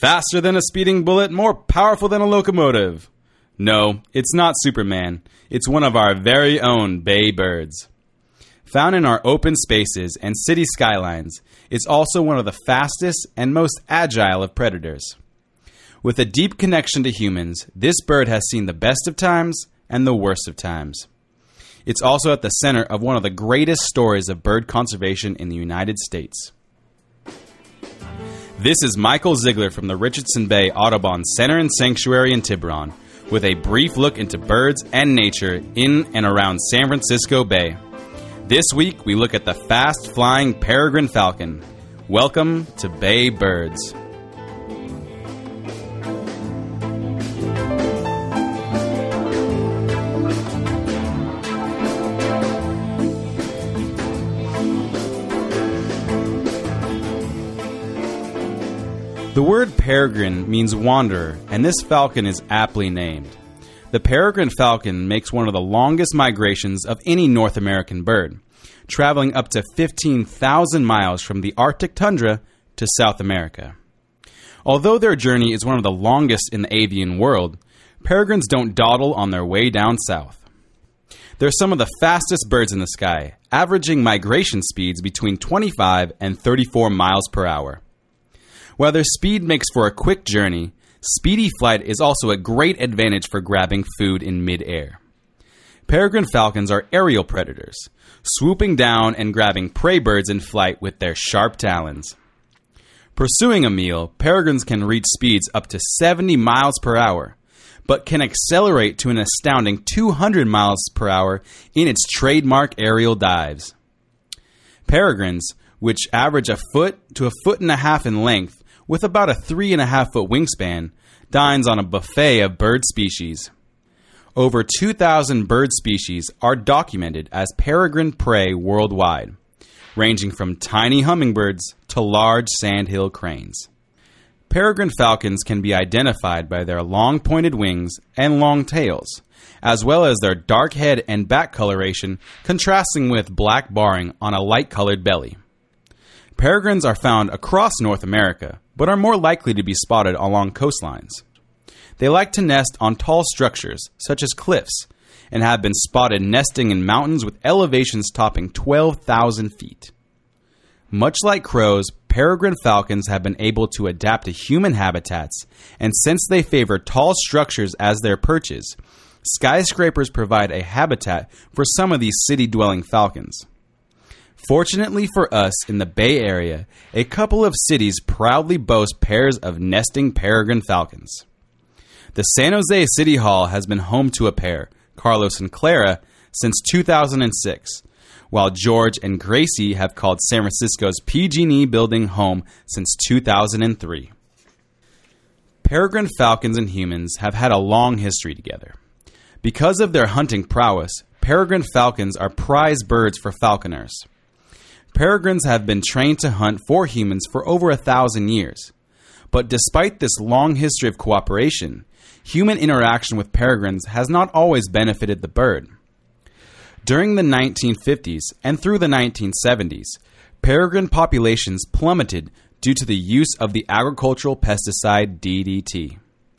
Faster than a speeding bullet, more powerful than a locomotive. No, it's not Superman. It's one of our very own bay birds. Found in our open spaces and city skylines, it's also one of the fastest and most agile of predators. With a deep connection to humans, this bird has seen the best of times and the worst of times. It's also at the center of one of the greatest stories of bird conservation in the United States. This is Michael Ziegler from the Richardson Bay Audubon Center and Sanctuary in Tiburon, with a brief look into birds and nature in and around San Francisco Bay. This week, we look at the fast-flying peregrine falcon. Welcome to Bay Birds. The word peregrine means wanderer, and this falcon is aptly named. The peregrine falcon makes one of the longest migrations of any North American bird, traveling up to 15,000 miles from the Arctic tundra to South America. Although their journey is one of the longest in the avian world, peregrines don't dawdle on their way down south. They're some of the fastest birds in the sky, averaging migration speeds between 25 and 34 miles per hour. While their speed makes for a quick journey, speedy flight is also a great advantage for grabbing food in mid-air. Peregrine falcons are aerial predators, swooping down and grabbing prey birds in flight with their sharp talons. Pursuing a meal, peregrines can reach speeds up to 70 miles per hour, but can accelerate to an astounding 200 miles per hour in its trademark aerial dives. Peregrines, which average a foot to a foot and a half in length, with about a 3.5-foot wingspan, dines on a buffet of bird species. Over 2,000 bird species are documented as peregrine prey worldwide, ranging from tiny hummingbirds to large sandhill cranes. Peregrine falcons can be identified by their long pointed wings and long tails, as well as their dark head and back coloration contrasting with black barring on a light-colored belly. Peregrines are found across North America, but are more likely to be spotted along coastlines. They like to nest on tall structures, such as cliffs, and have been spotted nesting in mountains with elevations topping 12,000 feet. Much like crows, peregrine falcons have been able to adapt to human habitats, and since they favor tall structures as their perches, skyscrapers provide a habitat for some of these city-dwelling falcons. Fortunately for us in the Bay Area, a couple of cities proudly boast pairs of nesting peregrine falcons. The San Jose City Hall has been home to a pair, Carlos and Clara, since 2006, while George and Gracie have called San Francisco's PG&E building home since 2003. Peregrine falcons and humans have had a long history together. Because of their hunting prowess, peregrine falcons are prized birds for falconers. Peregrines have been trained to hunt for humans for over 1,000 years. But despite this long history of cooperation, human interaction with peregrines has not always benefited the bird. During the 1950s and through the 1970s, peregrine populations plummeted due to the use of the agricultural pesticide DDT.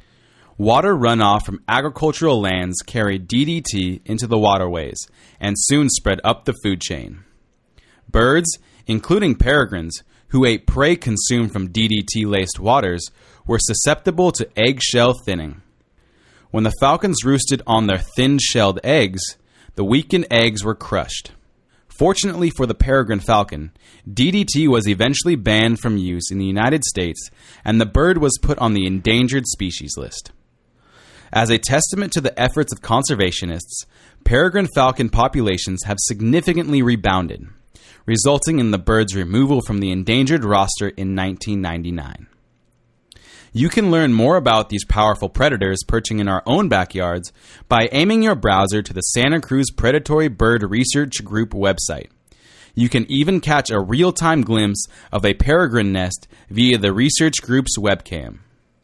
Water runoff from agricultural lands carried DDT into the waterways and soon spread up the food chain. Birds, including peregrines, who ate prey consumed from DDT-laced waters, were susceptible to eggshell thinning. When the falcons roosted on their thin-shelled eggs, the weakened eggs were crushed. Fortunately for the peregrine falcon, DDT was eventually banned from use in the United States, and the bird was put on the endangered species list. As a testament to the efforts of conservationists, peregrine falcon populations have significantly rebounded, resulting in the bird's removal from the endangered roster in 1999. You can learn more about these powerful predators perching in our own backyards by aiming your browser to the Santa Cruz Predatory Bird Research Group website. You can even catch a real-time glimpse of a peregrine nest via the research group's webcam.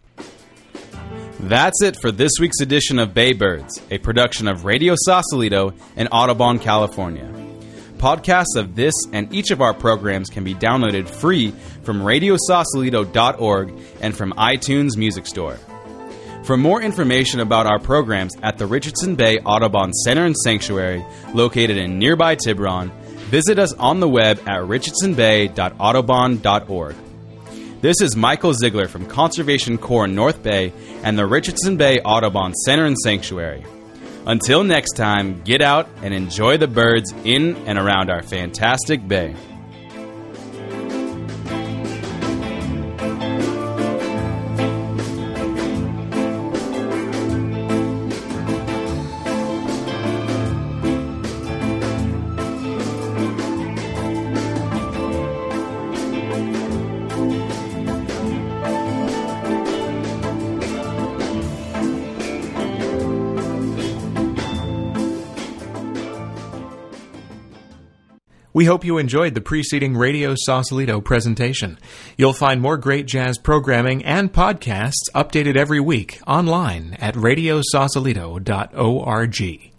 That's it for this week's edition of Bay Birds, a production of Radio Sausalito in Audubon, California. Podcasts of this and each of our programs can be downloaded free from radiosausalito.org and from iTunes Music Store. For more information about our programs at the Richardson Bay Audubon Center and Sanctuary, located in nearby Tiburon, visit us on the web at richardsonbay.audubon.org. This is Michael Ziegler from Conservation Corps North Bay and the Richardson Bay Audubon Center and Sanctuary. Until next time, get out and enjoy the birds in and around our fantastic bay. We hope you enjoyed the preceding Radio Sausalito presentation. You'll find more great jazz programming and podcasts updated every week online at radiosausalito.org.